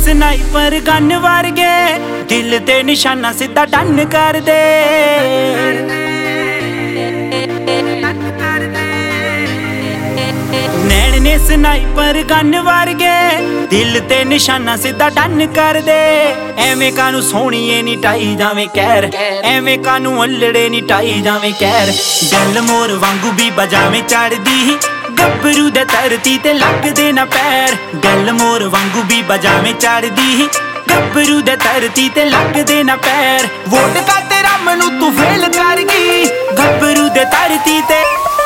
Sniper gun वर्गे दिल ते निशाना सीधा डन कर दे। नैन ने स्नाइपर गन वर्गे दिल ते निशाना सीधा डन कर दे। एवें कानू सोहणीए नी टाई जावे कहर, एवें कानू अल्लड़े नी टाई जावे कहर। गल मोर वांगू भी बजावे चढ़दी गब्बरू दे धरती ते लगदे ना पैर। गल मोर वांगू भी बजावे चढ़दी गब्बरू दे धरती ते लगदे ना पैर। वोट कर तेरा मैनू तू फेल कर गई गब्बरू दे धरती ते।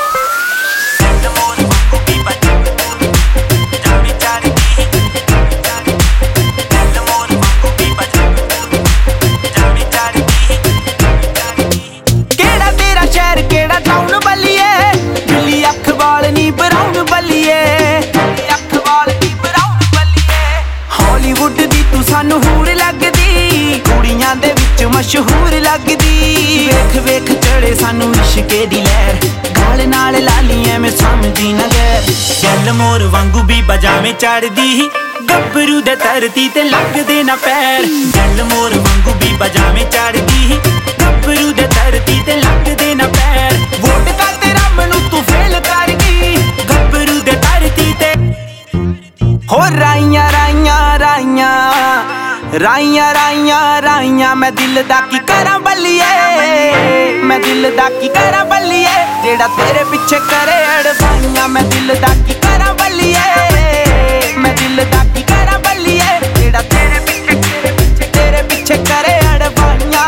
सानू हूर लगदी कुड़ियां दे विच मशहूर लगदी। वेख वेख चढ़े सानू इश्के दी लहर, गाल नाल लालियां में समझी ना गैर। गल मोर वांगू भी बजावे चढ़दी गब्बरू दे धरती ते लगदे ना पैर। गल मोर वांगू भी बजावे चढ़दी गब्बरू दे धरती ते लगदे ना पैर। वोट कर तेरा मैनू तू फेल कर गई गब्बरू दे धरती ते। हो राइयां राइयां राइयां राइयां राइयां राइयां मैं दिल दा की करा बल्लिए, मैं दिल दा की करा बल्लिए। जेड़ा तेरे पिछे करे अड़वाइयां मैं दिल दा की करा बल्लिए, मैं दिल दा की करा बल्लिए। जेड़ा तेरे पिछे करे अड़वाइयां।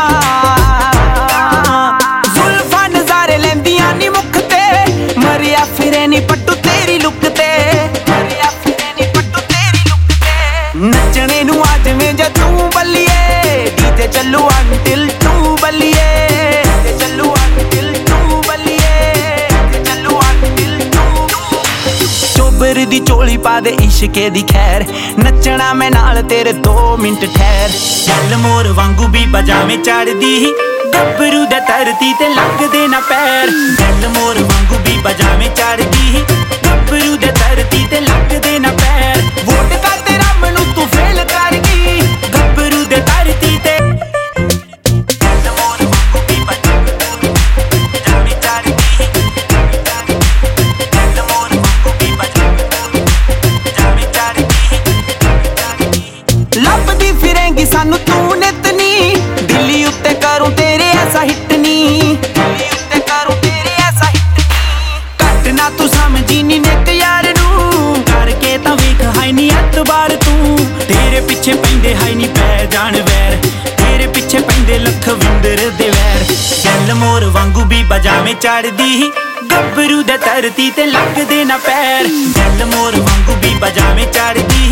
जुल्फां नज़ारे लैंदियां नी मुख ते, मरिया फिरे नी पट्टू तेरी लुक ते। नचने नू आज में जा तू बल्लिए, डीजे चलू अंटिल तू बल्लिए, डीजे चलू अंटिल तू बल्लिए, डीजे चलू अंटिल तू। चोबर दी चोली पा दे इश्के दी खैर, नचना मैं नाल तेरे 2 मिनट ठहर। गल मोर वांगू भी बजावे चढ़दी गब्बरू दे धरती ते लगदे ना पैर। गल मोर वांगू भी बजावे चढ़दी गब्बरू दे धरती ते लगदे ना पैर। वोट कर तेरा मैनू तू फेल कर गई गब्बरू दे धरती ते। गल मोर वांगू भी बजावे चढ़दी गल मोर वांगू भी बजावे चढ़दी। लभदी फिरेंगी सानू तू नितनी, दिल्ली उत्ते करूं तेरे ऐसा हिट नी, दिल्ली उत्ते करूं तेरे ऐसा हिट नी। घट ना तू समझी नी नित यार नू, करके तां वेख हाई नी एतबार तू। तेरे पिछे पैंदे हाई नी पै जान वैर, तेरे पिछे पैंदे लखविंदर दे वैर। गल मोर वांगू भी बजावे चढ़दी गब्बरू दे धरती ते लगदे ना पैर। गल मोर वांगू भी बजावे चढ़दी